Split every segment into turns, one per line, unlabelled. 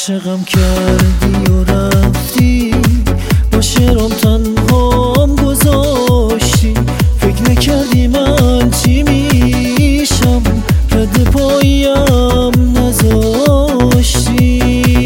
عاشقم کردی و رفتی، با شعرام تنهام گذاشتی. فکر نکردی من چی میشم، رد پاییم نذاشتی.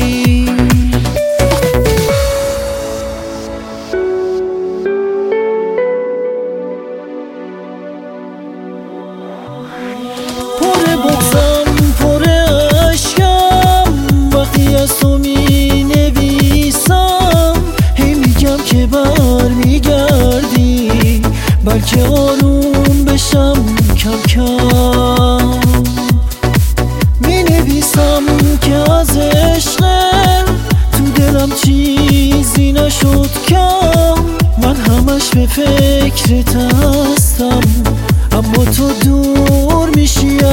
پر بغضم پر عشقم، وقتی از تو می نویسم. هی میگم که بر میگردی، بلکه آروم بشم کم کم. می نویسم که از عشق تو دلم چیزی نشد کم. من همش به فکرت هستم، اما تو دور میشی